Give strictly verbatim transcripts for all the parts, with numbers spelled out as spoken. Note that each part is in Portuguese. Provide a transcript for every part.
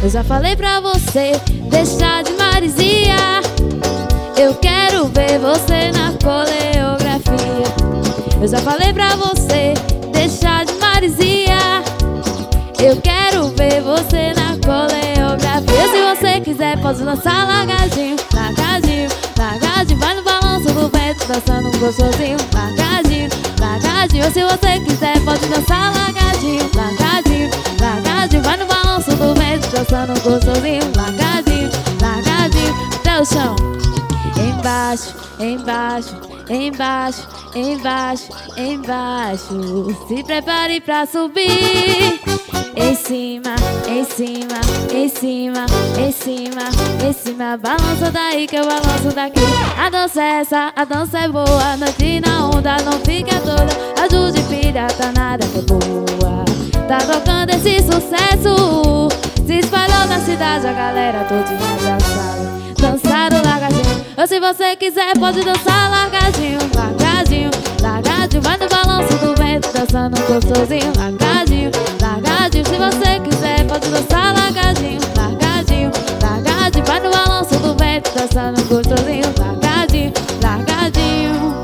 Eu já falei pra você deixar de marisia. Eu quero ver você na coreografia. Eu já falei pra você deixar de marisia. Eu quero ver você na coreografia. Se você quiser pode dançar largadinho, largadinho, largadinho. Vai no balanço do vento dançando um gostosinho, largadinho, largadinho. Se você quiser pode dançar largadinho, largadinho, largadinho. Vai no balanço do vento dançando um gostosinho, largadinho, largadinho. Até o chão. Embaixo, embaixo, embaixo, embaixo, embaixo. Se prepare pra subir. Em cima, em cima, em cima, em cima, em cima. Balança daí que eu balanço daqui. A dança é essa, a dança é boa. Noite na onda, não fica toda. Ajude filha, tá nada que é boa. Tá tocando esse sucesso. Se espalhou na cidade, a galera todinha já sabe. Dançar o largadinho. Ou se você quiser pode dançar largadinho, largadinho, largadinho. Vai no balanço do vento dançando gostosinho, largadinho, largadinho. Se você quiser pode dançar largadinho, largadinho, largadinho. Vai no balanço do vento dançando gostosinho, largadinho, largadinho.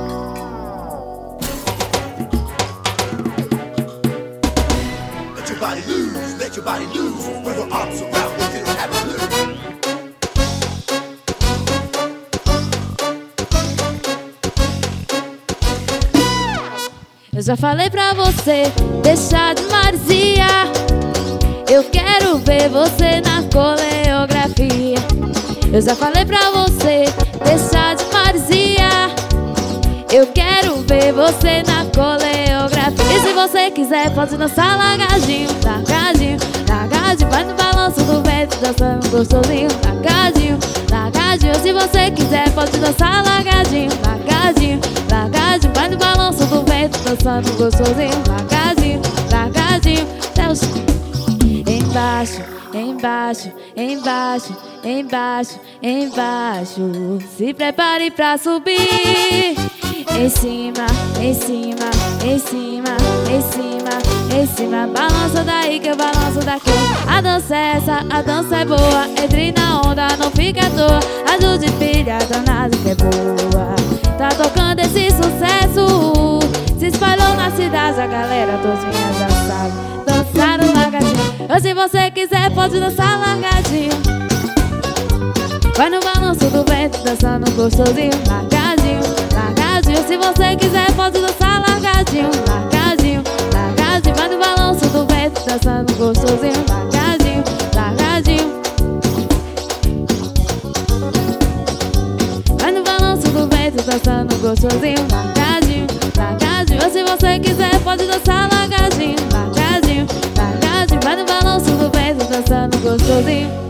Let your body loose, let your body loose. With your arms around me, feel happy. Eu já falei pra você deixar de marisia. Eu quero ver você na coreografia. Eu já falei pra você deixar de marisia. Eu quero ver você na coreografia. E se você quiser pode dançar largadinho, largadinho, largadinho. Vai no balanço do vento dançando gostosinho, largadinho, largadinho. Se você quiser pode dançar largadinho, largadinho, largadinho. Vai no balanço do vento dançando gostosinho, largadinho, largadinho. Até o chão. Embaixo, embaixo, embaixo, embaixo, embaixo. Se prepare pra subir. Em cima, em cima, em cima, em cima, em cima. Balança daí que eu balanço daqui. A dança é essa, a dança é boa. Entre na onda, não fica à toa. Ajude filha, danada que é boa. Tá tocando esse sucesso. Se espalhou na cidade, a galera todinha já sabe. Dançar o largadinho. Ou se você quiser pode dançar largadinho. Vai no balanço do vento dançando gostosinho, largadinho, largadinho. Se você quiser pode dançar largadinho, largadinho, largadinho. Vai no balanço do vento dançando gostosinho, largadinho, largadinho. Vai no balanço do vento dançando gostosinho, largadinho, largadinho. Ou se você quiser pode dançar largadinho, largadinho, largadinho. Vai no balanço do vento dançando gostosinho.